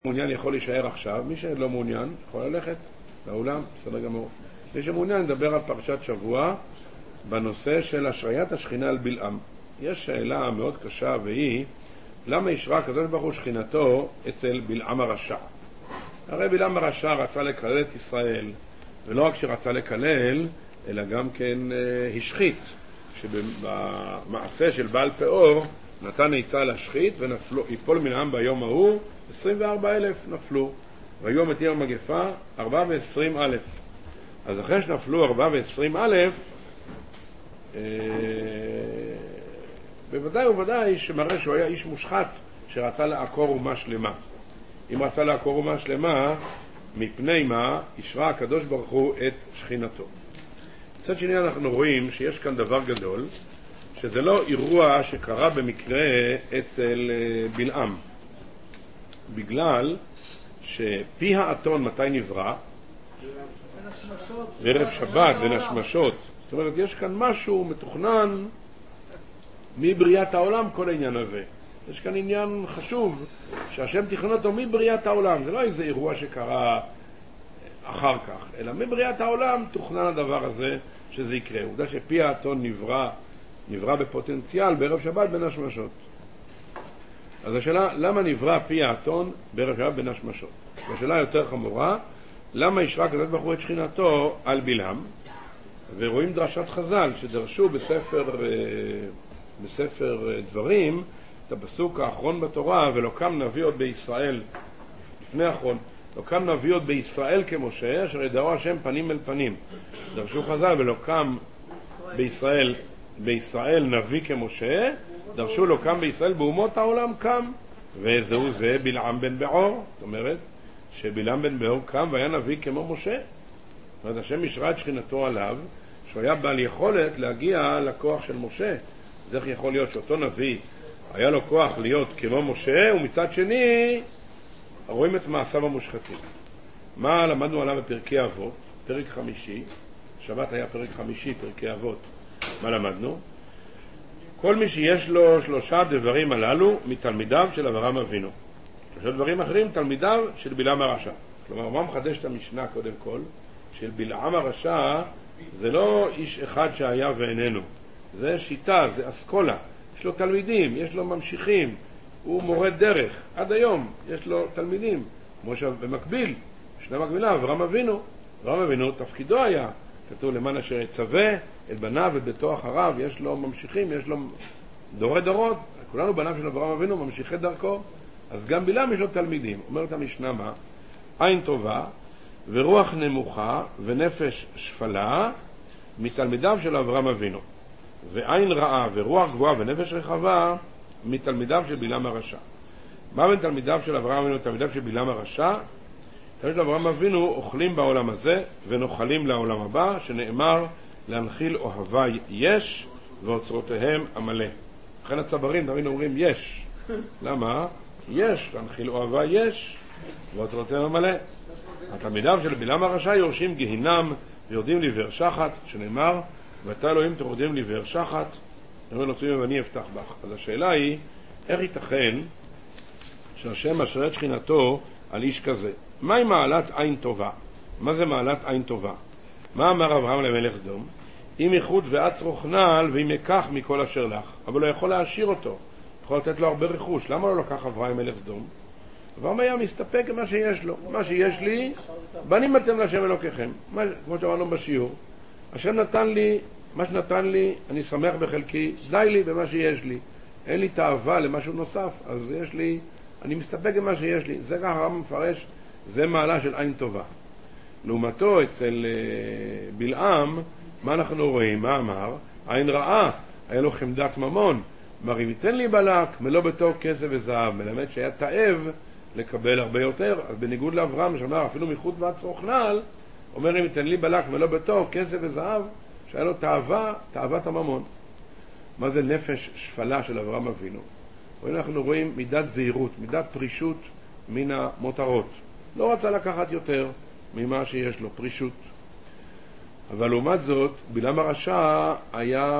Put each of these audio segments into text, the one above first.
מעוניין יכול להישאר עכשיו, מי שלא מעוניין יכול ללכת לאולם, בסדר גמור. מי שמעוניין לדבר על פרשת שבוע בנושא של השריית השכינה על בלעם. יש שאלה מאוד קשה והיא, למה אישרה הקדוש ברוך הוא שכינתו אצל בלעם הרשע? הרי בלעם הרשע רצה לקלל את ישראל, ולא רק שרצה לקלל, אלא גם כן השחית, שבמעשה של בעל פאור נתן עצה להשחית ויפול מן העם ביום ההוא 24,000 נפלו, והיו מתים המגפה 420,000. אז אחרי שנפלו 420,000, בוודאי ובוודאי שמראה שהוא היה איש מושחת שרצה לעקור אומה שלמה. אם רצה לעקור אומה שלמה, מפני מה אישרה הקדוש ברוך הוא את שכינתו. מצד שני אנחנו רואים שיש כאן דבר גדול, שזה לא אירוע שקרה במקרה אצל בלעם, בגלל שפי האתון מתי נברא? בערב שבת, בין השמשות. זאת אומרת, יש כאן משהו מתוכנן מבריאת העולם, כל העניין הזה. יש כאן עניין חשוב שהשם תכנן אותו מבריאת העולם. זה לא איזה אירוע שקרה אחר כך, אלא מבריאת העולם תוכנן הדבר הזה שזה יקרה. עובדה שפי האתון נברא בפוטנציאל בערב שבת בין השמשות. אז השאלה, למה נברא פי האתון בערב שבת בין השמשות? השאלה יותר חמורה, למה אישרה הקדוש ברוך הוא את שכינתו על בלעם? ורואים דרשת חז"ל שדרשו בספר דברים את הפסוק האחרון בתורה, ולא קם נביא עוד בישראל, לפני האחרון, לא קם נביא עוד בישראל כמשה, אשר ידעו השם פנים אל פנים. דרשו חז"ל, ולא קם בישראל נביא כמשה, דרשו לו קם בישראל, באומות העולם קם. וזהו זה בלעם בן בעור. זאת אומרת שבלעם בן בעור קם והיה נביא כמו משה. זאת אומרת, השם אישרה את שכינתו עליו, שהוא היה בעל יכולת להגיע לכוח של משה. אז איך יכול להיות שאותו נביא היה לו כוח להיות כמו משה, ומצד שני רואים את מעשיו המושחתים? מה למדנו עליו בפרקי אבות? פרק 5, שבת היה פרק 5, פרקי אבות. מה למדנו? כל מי שיש לו 3 דברים הללו מתלמידיו של אברהם אבינו. 3 דברים אחרים תלמידיו של בלעם הרשע. כלומר, מה מחדש את המשנה קודם כל? של בלעם הרשע זה לא איש אחד שהיה ואיננו. זה שיטה, זה אסכולה. יש לו תלמידים, יש לו ממשיכים. הוא מורה דרך. עד היום יש לו תלמידים. כמו שבמקביל, שני מקבילה, אברהם אבינו. אברהם אבינו תפקידו היה, כתוב למען אשר יצווה את בניו ואת ביתו אחריו, יש לו ממשיכים, יש לו דורי דורות, כולנו בניו של אברהם אבינו ממשיכי דרכו. אז גם בלעם יש לו תלמידים. אומרת המשנה מה? עין טובה ורוח נמוכה ונפש שפלה מתלמידיו של אברהם אבינו, ועין רעה ורוח גבוהה ונפש רחבה מתלמידיו של בלעם הרשע. מה בין תלמידיו של אברהם אבינו ותלמידיו של בלעם הרשע? תלמידיו של אברהם אבינו אוכלים בעולם הזה ונוחלים לעולם הבא, שנאמר להנחיל אוהבי יש ואוצרותיהם המלא. לכן הצברים תמיד אומרים יש. למה? יש, להנחיל אוהבי יש ואוצרותיהם המלא. התלמידיו של בלעם הרשע יורשים גהינם ויורדים לבאר שחת, שנאמר ואתה אלוהים תורדים לבאר שחת, נוצרים ואני אפתח בך. אז השאלה היא, איך ייתכן שהשם אשרה את שכינתו על איש כזה? מהי מעלת עין טובה? מה זה מעלת עין טובה? מה אמר אברהם למלך סדום? אם איחוד ועץ רוכנל ואם יקח מכל אשר לך. אבל לא יכול להשאיר אותו, יכול לתת לו הרבה רכוש. למה לא לקח אברהם מלך סדום? אברהם היה מסתפק במה שיש לו. מה שיש לי, בנים אתם להשם אלוקיכם. כמו שאמרנו בשיעור, השם נתן לי, מה שנתן לי, אני שמח בחלקי, די לי במה שיש לי. אין לי תאווה למשהו נוסף, אז יש לי, אני מסתפק במה שיש לי. זה ככה הרב מפרש, זה מעלה של עין טובה. לעומתו אצל בלעם, מה אנחנו רואים? מה אמר? עין רעה, היה לו חמדת ממון. מרי ויתן לי בלק, מלוא ביתו כסף וזהב. מלמד שהיה תאב לקבל הרבה יותר. אז בניגוד לאברהם שאמר אפילו מחוץ ועץ רוכנל, אומר אם ייתן לי בלק מלוא ביתו כסף וזהב, שהיה לו תאוות הממון. מה זה נפש שפלה של אברהם אבינו? אנחנו רואים מידת זהירות, מידת פרישות מן המותרות. לא רצה לקחת יותר ממה שיש לו, פרישות. אבל לעומת זאת, בלעם הרשע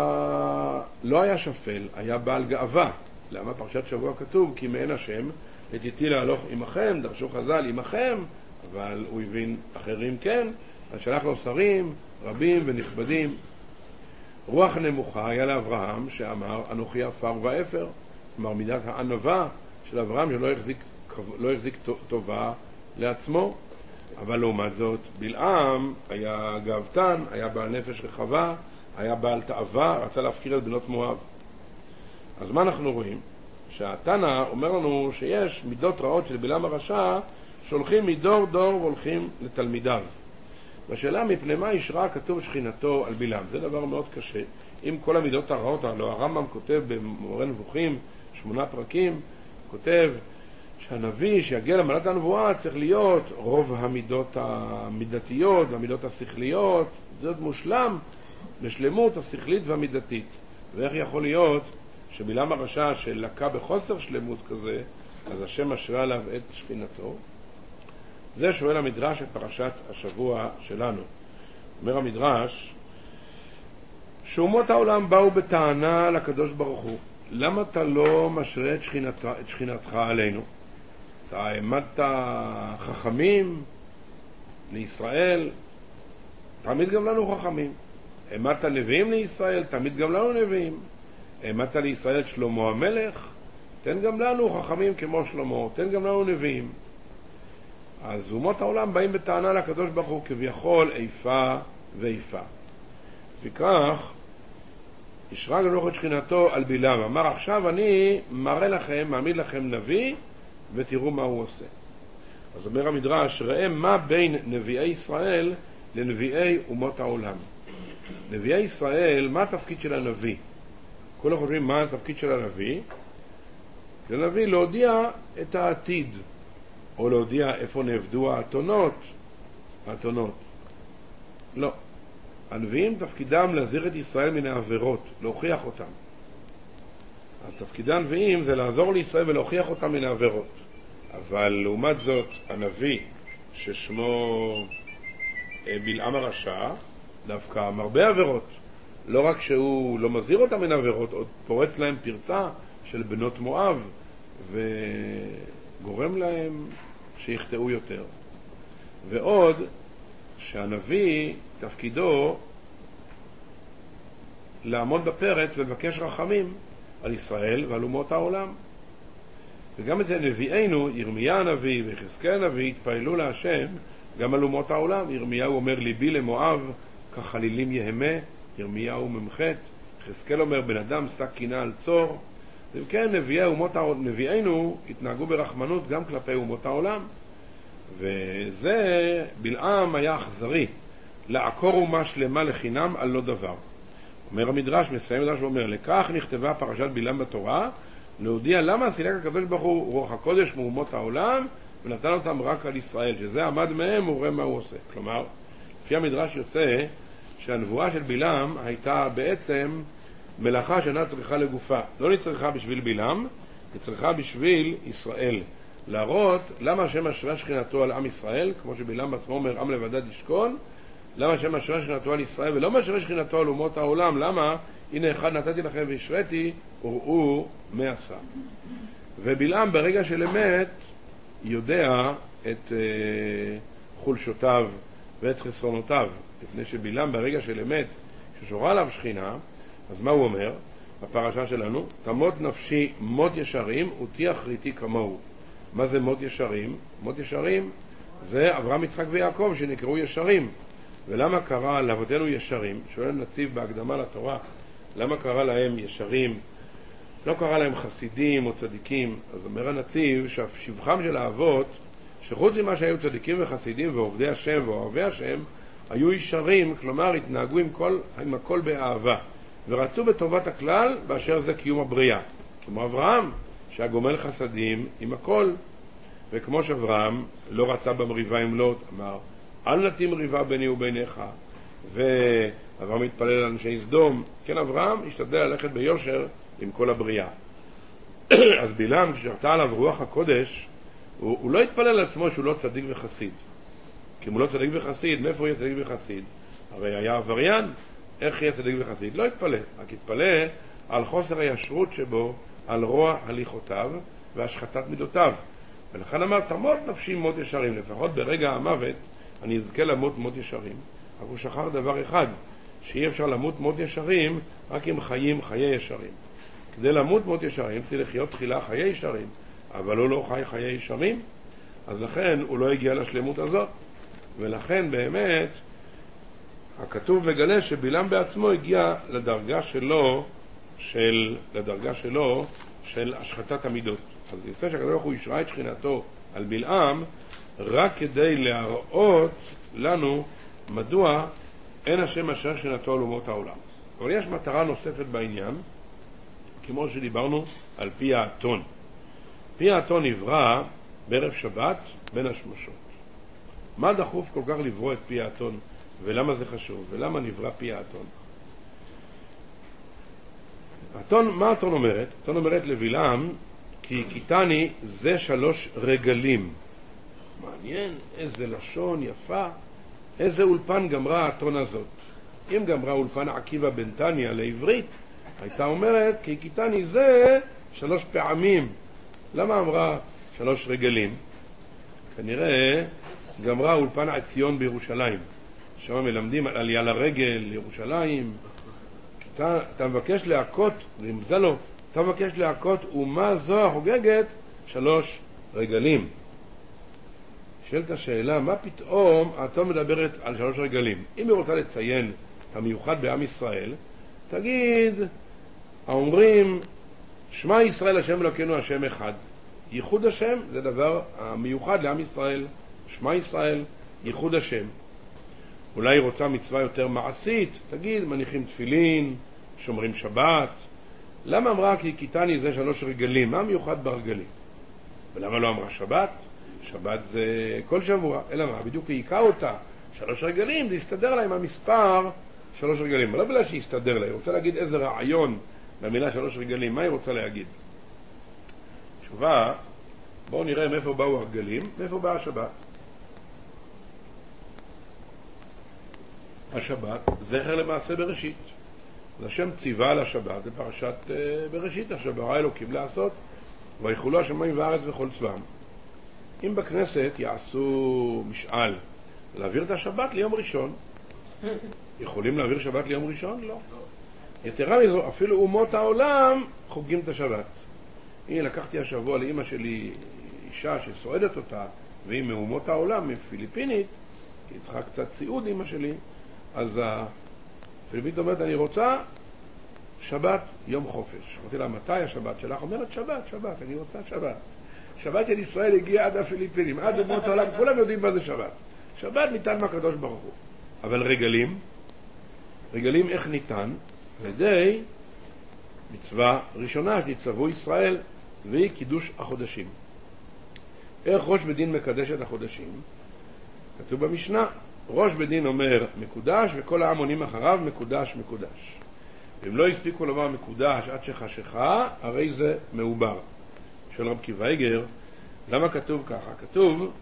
לא היה שפל, היה בעל גאווה. למה? פרשת שבוע כתוב, כי מעין השם את איתי להלוך עמכם, דרשו חז"ל עמכם, אבל הוא הבין אחרים כן, אז שלח לו שרים רבים ונכבדים. רוח נמוכה היה לאברהם שאמר אנוכי עפר ואפר, כלומר מידת הענווה של אברהם שלא החזיק טובה לעצמו. אבל לעומת זאת בלעם היה גאוותן, היה בעל נפש רחבה, היה בעל תאווה, רצה להפקיר את בנות מואב. אז מה אנחנו רואים? שהתנא אומר לנו שיש מידות רעות של בלעם הרשע שהולכים מדור דור והולכים לתלמידיו. והשאלה מפני מה ישרה כתוב שכינתו על בלעם? זה דבר מאוד קשה. אם כל המידות הרעות, הלוא הרמב"ם כותב במורה נבוכים 8 פרקים, כותב שהנביא שיגיע למעלת הנבואה צריך להיות רוב המידות המידתיות והמידות השכליות, זה להיות מושלם לשלמות השכלית והמידתית. ואיך יכול להיות שבלעם הרשע שלקה בחוסר שלמות כזה, אז השם משרה עליו את שכינתו? זה שואל המדרש את פרשת השבוע שלנו. אומר המדרש שאומות העולם באו בטענה לקדוש ברוך הוא, למה אתה לא משרה את שכינתך עלינו? אתה העמדת חכמים לישראל, תעמיד גם לנו חכמים. העמדת נביאים לישראל, תעמיד גם לנו נביאים. העמדת לישראל את שלמה המלך, תן גם לנו חכמים כמו שלמה, תן גם לנו נביאים. אז אומות העולם באים בטענה לקדוש ברוך הוא כביכול איפה ואיפה. וכך ישרה גדול את שכינתו על בלעם, אמר עכשיו אני מראה לכם, מעמיד לכם נביא ותראו מה הוא עושה. אז אומר המדרש, ראה מה בין נביאי ישראל לנביאי אומות העולם. נביאי ישראל, מה התפקיד של הנביא? כולם חושבים מה התפקיד של הנביא? הנביא להודיע את העתיד, או להודיע איפה נעבדו האתונות. לא. הנביאים תפקידם להזהיר את ישראל מן העבירות, להוכיח אותם. אז תפקיד הנביאים זה לעזור לישראל ולהוכיח אותם מן העבירות. אבל לעומת זאת, הנביא ששמו בלעם הרשע, דווקא מרבה עבירות. לא רק שהוא לא מזהיר אותם מן העבירות, עוד פורץ להם פרצה של בנות מואב, וגורם להם שיחטאו יותר. ועוד, שהנביא תפקידו לעמוד בפרץ ולבקש רחמים על ישראל ועל אומות העולם. וגם אצל נביאינו, ירמיה הנביא ויחזקאל הנביא, התפעלו להשם גם על אומות העולם. ירמיהו אומר ליבי למואב כחלילים יהמה, ירמיהו ממחת. יחזקאל אומר בן אדם שק קינה על צור. וכן נביאינו התנהגו ברחמנות גם כלפי אומות העולם. וזה בלעם היה אכזרי, לעקור אומה שלמה לחינם על לא דבר. אומר המדרש, מסיים המדרש ואומר, לכך נכתבה פרשת בלעם בתורה, להודיע למה סילק הקדוש ברוך הוא רוח הקודש מאומות העולם ונתן אותם רק על ישראל, שזה עמד מהם וראה מה הוא עושה. כלומר, לפי המדרש יוצא שהנבואה של בלעם הייתה בעצם מלאכה שאינה צריכה לגופה. לא נצריכה בשביל בלעם, נצריכה בשביל ישראל. להראות למה השם משרה שכינתו על עם ישראל, כמו שבלעם בעצמו אומר עם לבדד ישכון, למה השם משרה שכינתו על ישראל ולא משרה שכינתו על אומות העולם. למה? הנה אחד נתתי לכם והשריתי, וראו מה עשה. ובלעם ברגע של אמת יודע את חולשותיו ואת חסרונותיו, לפני שבלעם ברגע של אמת ששורה עליו שכינה, אז מה הוא אומר בפרשה שלנו? תמות נפשי מות ישרים ותהיה אחריתי כמוהו. מה זה מות ישרים? מות ישרים זה אברהם, יצחק ויעקב שנקראו ישרים. ולמה קרא לאבותינו ישרים? שואל נציב בהקדמה לתורה, למה קרא להם ישרים? לא קרא להם חסידים או צדיקים. אז אומר הנציב שהשבחם של האבות, שחוץ ממה שהיו צדיקים וחסידים ועובדי השם ואוהבי השם, היו ישרים, כלומר התנהגו עם הכל באהבה ורצו בטובת הכלל באשר זה קיום הבריאה, כמו אברהם שהגומל חסדים עם הכל. וכמו שאברהם לא רצה במריבה עם לוט, אמר אל נתים מריבה ביני וביניך, ואברהם התפלל על אנשי סדום. כן, אברהם השתדל ללכת ביושר עם כל הבריאה. אז בלעם כששרתה עליו רוח הקודש, הוא לא התפלל על עצמו שהוא לא צדיק וחסיד. כי אם הוא לא צדיק וחסיד, מאיפה יהיה צדיק וחסיד? הרי היה עבריין, איך יהיה צדיק וחסיד? לא התפלל, רק התפלל על חוסר הישרות שבו, על רוע הליכותיו והשחטת מידותיו. ולכן אמר, תמות נפשי מות ישרים, לפחות ברגע המוות אני אזכה למות מות ישרים. רק הוא שכח דבר אחד, שאי אפשר למות מות ישרים רק אם חיים חיי ישרים. כדי למות מות ישרים צריך לחיות תחילה חיי ישרים, אבל הוא לא חי חיי ישרים, אז לכן הוא לא הגיע לשלמות הזאת. ולכן באמת הכתוב מגלה שבלעם בעצמו הגיע לדרגה שלו של השחתת המידות. אז יוצא שהקדוש ברוך הוא ישרה את שכינתו על בלעם רק כדי להראות לנו מדוע אין השם אשר שכינתו על אומות העולם. אבל יש מטרה נוספת בעניין, כמו שדיברנו על פי האתון. פי האתון נברא בערב שבת בין השמשות. מה דחוף כל כך לברוא את פי האתון, ולמה זה חשוב, ולמה נברא פי האתון? מה האתון אומרת? האתון אומרת לבלעם, כי הכיתני זה 3 רגלים. מעניין, איזה לשון יפה, איזה אולפן גמרה האתון הזאת. אם גמרה אולפן עקיבא בן תניא לעברית, הייתה אומרת, כי הכיתני זה 3 פעמים. למה אמרה 3 רגלים? כנראה גמרה אולפן עציון בירושלים. שם מלמדים על עלייה לרגל לירושלים. אתה מבקש להכות, רמזה לו, אתה מבקש להכות ומה זו החוגגת 3 רגלים. שאלת השאלה, מה פתאום האתון מדברת על 3 רגלים? אם היא רוצה לציין את המיוחד בעם ישראל, תגיד, האומרים, שמע ישראל השם אלוקינו השם אחד. ייחוד השם זה דבר המיוחד לעם ישראל. שמע ישראל, ייחוד השם. אולי היא רוצה מצווה יותר מעשית, תגיד, מניחים תפילין, שומרים שבת. למה אמרה כי הכיתני זה 3 רגלים? מה מיוחד ברגלים? ולמה לא אמרה שבת? שבת זה כל שבוע, אלא מה? בדיוק היא היקה אותה 3 רגלים, זה יסתדר לה עם המספר 3 רגלים. לא בגלל שיסתדר לה, היא רוצה להגיד איזה רעיון במילה 3 רגלים. מה היא רוצה להגיד? תשובה, בואו נראה מאיפה באו הרגלים, מאיפה באה השבת. השבת, זכר למעשה בראשית. אז השם ציווה על השבת בפרשת בראשית, אשר ברא אלוקים לעשות, ויחולו השמיים והארץ וכל צבאם. אם בכנסת יעשו משאל להעביר את השבת ליום ראשון, יכולים להעביר שבת ליום ראשון? לא. יתרה מזו, אפילו אומות העולם חוגגים את השבת. הנה, לקחתי השבוע לאמא שלי אישה שסועדת אותה, והיא מאומות העולם, מפיליפינית, כי היא צריכה קצת סיעוד אמא שלי, אז הפיליפינית אומרת, אני רוצה שבת יום חופש. אמרתי לה, מתי השבת שלך? אומרת, שבת, אני רוצה שבת. שבת של ישראל הגיעה עד הפיליפינים, עד אומות העולם, כולם יודעים מה זה שבת. שבת ניתן מהקדוש ברוך הוא. אבל רגלים איך ניתן? על ידי מצווה ראשונה שנצטוו ישראל, והיא קידוש החודשים. איך ראש בדין מקדש את החודשים? כתוב במשנה, ראש בדין אומר מקודש, וכל העם עונים אחריו מקודש. ואם לא הספיקו לומר מקודש עד שחשיכה, הרי זה מעובר. שואל רב קיבא איגר, למה כתוב ככה? כתוב,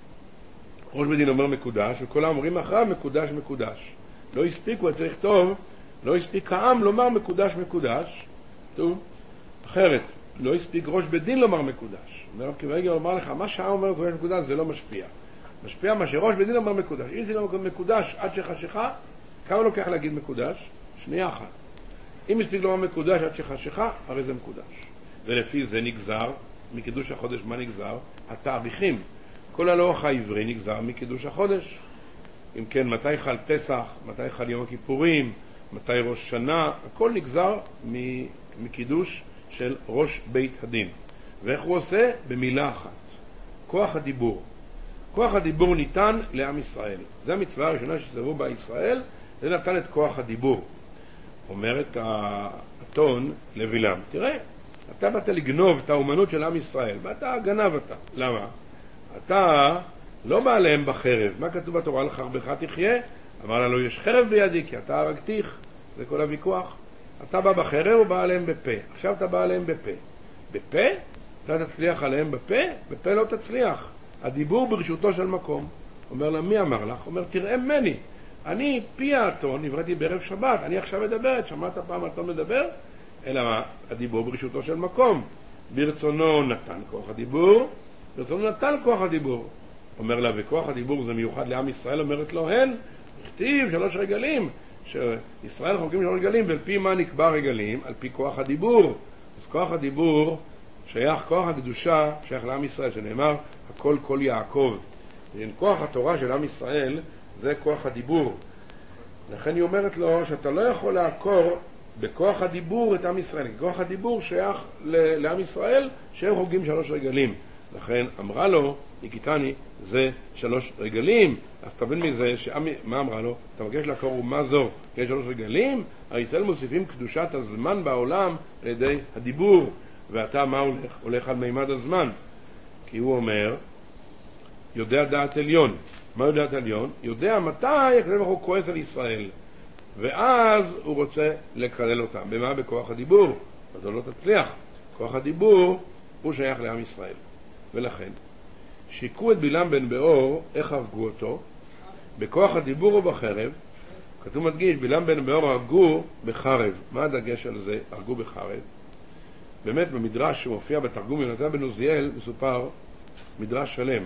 ראש בדין אומר מקודש, וכל העם אומרים אחריו מקודש. לא הספיקו, צריך לכתוב, לא הספיק העם לומר מקודש. כתוב, אחרת, לא הספיק ראש בדין לומר מקודש. רב קיבא איגר אומר לך, מה שהעם אומר מקודש זה לא משפיע. משפיע מה שראש בדין אומר מקודש. אם זה לא מקודש עד שחשיכה, כמה לוקח להגיד מקודש? שנייה אחת. אם הספיק לומר מקודש עד שחשיכה, הרי זה מקודש. ולפי זה נגזר, מקידוש החודש מה נגזר? התאריכים. כל הלוח העברי נגזר מקידוש החודש. אם כן, מתי חל פסח, מתי חל יום הכיפורים, מתי ראש שנה, הכל נגזר מקידוש של ראש בית הדין. ואיך הוא עושה? במילה אחת. כוח הדיבור. כוח הדיבור ניתן לעם ישראל. זו המצווה הראשונה שצטוו בה ישראל, זה נתן את כוח הדיבור. אומרת האתון לבלעם, תראה, אתה באת לגנוב את האומנות של עם ישראל, ואתה גנב אותה. למה? אתה לא בא עליהם בחרב. מה כתוב בתורה? על חרבך תחיה? אמר לה, לא יש חרב בידי, כי אתה הרגתיך. זה כל הוויכוח. אתה בא בחרב או בא עליהם בפה? עכשיו אתה בא עליהם בפה. בפה? אתה תצליח עליהם בפה? בפה לא תצליח. הדיבור ברשותו של מקום. אומר לה, מי אמר לך? אומר, תראה ממני. אני פי האתון, נבראתי בערב שבת, אני עכשיו מדברת, שמעת פעם האתון מדבר? אלא מה? הדיבור ברשותו של מקום. ברצונו נתן כוח הדיבור, ברצונו נטל כוח הדיבור. אומר לה, וכוח הדיבור זה מיוחד לעם ישראל, אומרת לו, הן, הכתיב 3 רגלים, שישראל חוקים 3 רגלים, ועל פי מה נקבע רגלים? על פי כוח הדיבור. אז כוח הדיבור שייך, כוח הקדושה שייך לעם ישראל, שנאמר, הכל כל יעקב. כוח התורה של עם ישראל זה כוח הדיבור. לכן היא אומרת לו שאתה לא יכול לעקור בכוח הדיבור את עם ישראל. כוח הדיבור שייך לעם ישראל שהם חוגגים 3 רגלים. לכן אמרה לו, הקיטני, זה 3 רגלים. אז תבין מזה, מה אמרה לו? אתה מבקש לעקור ומה זו? יש 3 רגלים? הישראל מוסיפים קדושת הזמן בעולם על ידי הדיבור. ואתה מה הולך? הולך על מימד הזמן. כי הוא אומר, יודע דעת עליון. מה יודע דעת עליון? יודע מתי הקדוש ברוך הוא כועס על ישראל. ואז הוא רוצה לקלל אותם. במה? בכוח הדיבור. אז הוא לא תצליח. כוח הדיבור הוא שייך לעם ישראל. ולכן, שיקו את בלעם בן באור, איך הרגו אותו? בכוח הדיבור או בחרב? כתוב מדגיש, בלעם בן באור הרגו בחרב. מה הדגש על זה? הרגו בחרב. באמת במדרש שמופיע בתרגום יונתן בן עוזיאל מסופר מדרש שלם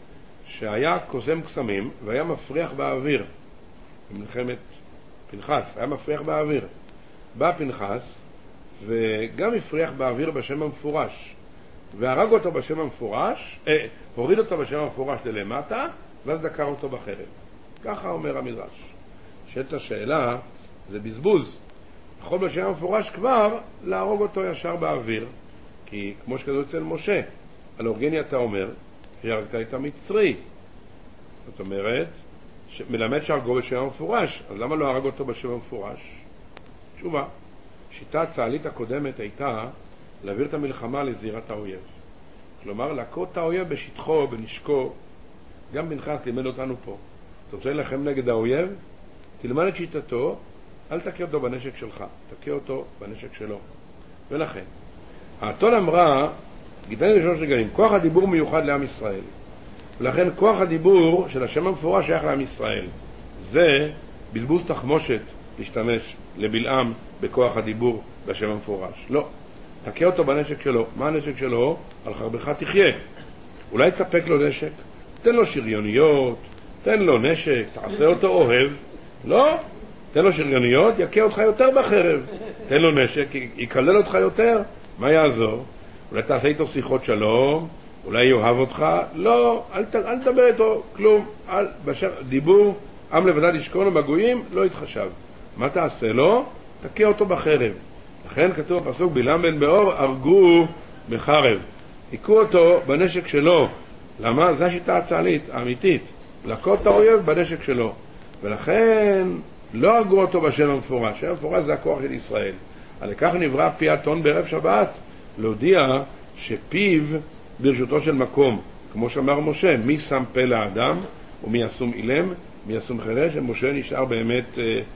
שהיה קוסם קסמים והיה מפריח באוויר במלחמת פנחס, היה מפריח באוויר. בא פנחס וגם הפריח באוויר בשם המפורש והרג אותו בשם המפורש, הוריד אותו בשם המפורש ללמטה ואז דקר אותו בחרב. ככה אומר המדרש. שאלת השאלה, זה בזבוז. יכול בשם המפורש כבר להרוג אותו ישר באוויר, כי כמו שכתוב אצל משה, על אורגני אתה אומר, שהרגת את המצרי. זאת אומרת, מלמד שהרגו בשם המפורש, אז למה לא הרג אותו בשם המפורש? תשובה, שיטה הצה"לית הקודמת הייתה להעביר את המלחמה לזירת האויב. כלומר, להכות את האויב בשטחו, בנשקו. גם פנחס לימד אותנו פה. אתה רוצה להילחם נגד האויב? תלמד את שיטתו, אל תכה אותו בנשק שלך, תכה אותו בנשק שלו. ולכן, האתון אמרה, גיתני ל3 רגלים, כוח הדיבור מיוחד לעם ישראל. ולכן כוח הדיבור של השם המפורש שייך לעם ישראל. זה בזבוז תחמושת להשתמש לבלעם בכוח הדיבור בשם המפורש. לא, תכה אותו בנשק שלו. מה הנשק שלו? על חרבך תחיה. אולי תספק לו נשק, תן לו שריוניות, תן לו נשק, תעשה אותו אוהב. לא, תן לו שריוניות, יקה אותך יותר בחרב. תן לו נשק, יקלל אותך יותר. מה יעזור? אולי תעשה איתו שיחות שלום, אולי יאהב אותך. לא, אל תדבר איתו כלום. דיבור, עם לבדד ישכון בגויים, לא יתחשב. מה תעשה לו? תכה אותו בחרב. לכן כתוב בפסוק, בלעם בן באור הרגו בחרב. הכו אותו בנשק שלו. למה? זו השיטה הצה"לית, האמיתית. להכות את האויב בנשק שלו. ולכן לא הרגו אותו בשם המפורש. השם המפורש זה הכוח של ישראל. על כך נברא פי האתון בערב שבת, להודיע שפיו ברשותו של מקום. כמו שאמר משה, מי שם פה לאדם ומי ישום אילם, מי ישום חירש, ומשה נשאר באמת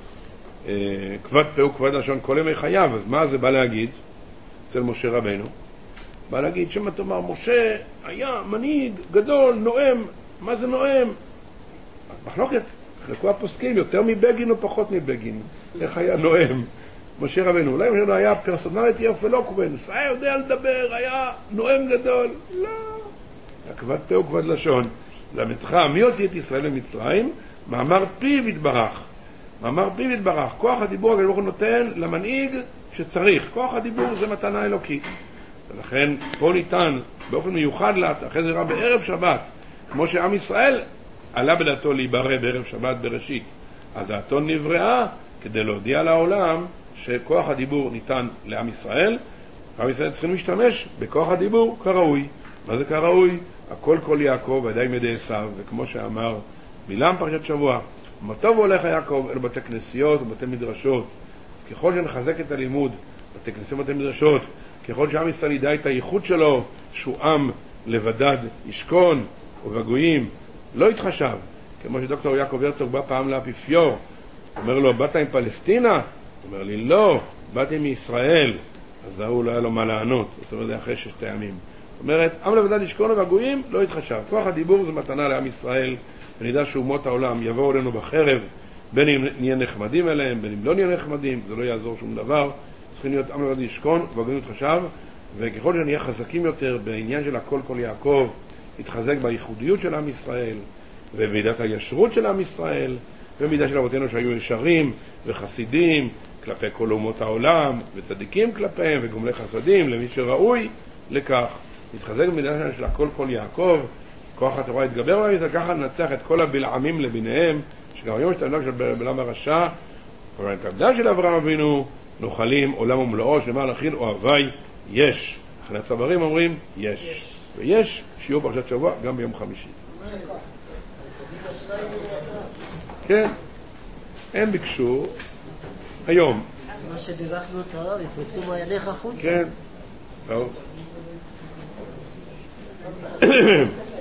כבד פה וכבד לשון כל ימי חייו. אז מה זה בא להגיד אצל משה רבנו? בא להגיד שמה תאמר, משה היה מנהיג גדול, נואם. מה זה נואם? מחלוקת, חלקו הפוסקים, יותר מבגין או פחות מבגין. איך היה נואם? משה רבנו, אולי משה רבנו היה פרסונלית יפה לא קובנס, היה יודע לדבר, היה נואם גדול. לא, היה כבד פה וכבד לשון. למדך, מי הוציא את ישראל ממצרים? מאמר פיו יתברך. מאמר פיו יתברך. כוח הדיבור הקדוש ברוך הוא נותן למנהיג שצריך. כוח הדיבור זה מתנה אלוקית. ולכן פה ניתן באופן מיוחד, אחרי זה ראה בערב שבת, כמו שעם ישראל עלה בדעתו להיברא בערב שבת בראשית. אז האתון נבראה כדי להודיע לעולם שכוח הדיבור ניתן לעם ישראל. עם ישראל צריכים להשתמש בכוח הדיבור כראוי. מה זה כראוי? הכל כל יעקב וידיים ידי עשיו, וכמו שאמר בלעם פרשת שבוע, מה טוב הולך יעקב אל בתי כנסיות ובתי מדרשות. ככל שנחזק את הלימוד, בתי כנסיות ובתי מדרשות, ככל שעם ישראל ידע את הייחוד שלו, שהוא עם לבדד ישכון ובגויים, לא יתחשב. כמו שדוקטור יעקב הרצוג בא פעם לאפיפיור, אומר לו, באת עם פלסטינה? אומר לי, לא, באתי מישראל. אז הוא לא היה לו מה לענות, זאת אומרת, זה אחרי 6 ימים. זאת אומרת, עם לבדד ישכון ובגויים, לא יתחשב. כוח הדיבור זה מתנה לעם ישראל, ונדע שאומות העולם יבואו אלינו בחרב, בין אם נהיה נחמדים אליהם, בין אם לא נהיה נחמדים, זה לא יעזור שום דבר. צריכים להיות עם לבדד ישכון ובגויים יתחשב, וככל שנהיה חזקים יותר בעניין של הכל כל יעקב, התחזק בייחודיות של עם ישראל, ובמידת הישרות של עם ישראל, ובמידה של אבותינו שהיו ישרים וחסידים כלפי כל אומות העולם, וצדיקים כלפיהם, וגומלי חסדים למי שראוי לכך. התחזק במידה של הכל כל יעקב, כוח התורה התגבר בהם, וככה ננצח את כל הבלעמים לביניהם, שגם היום יש את העמדה של בלעם הרשע, אבל את העמדה של אברהם אבינו, נוחלים עולם ומלואו, שלמה להכיל אוהבי יש. אחרי הצברים אומרים יש. ויש שיעור פרשת שבוע גם ביום חמישי. כן, הם ביקשו היום. מה שבירכנו את הרב, יפרצו מעייניך החוצה. כן, טוב.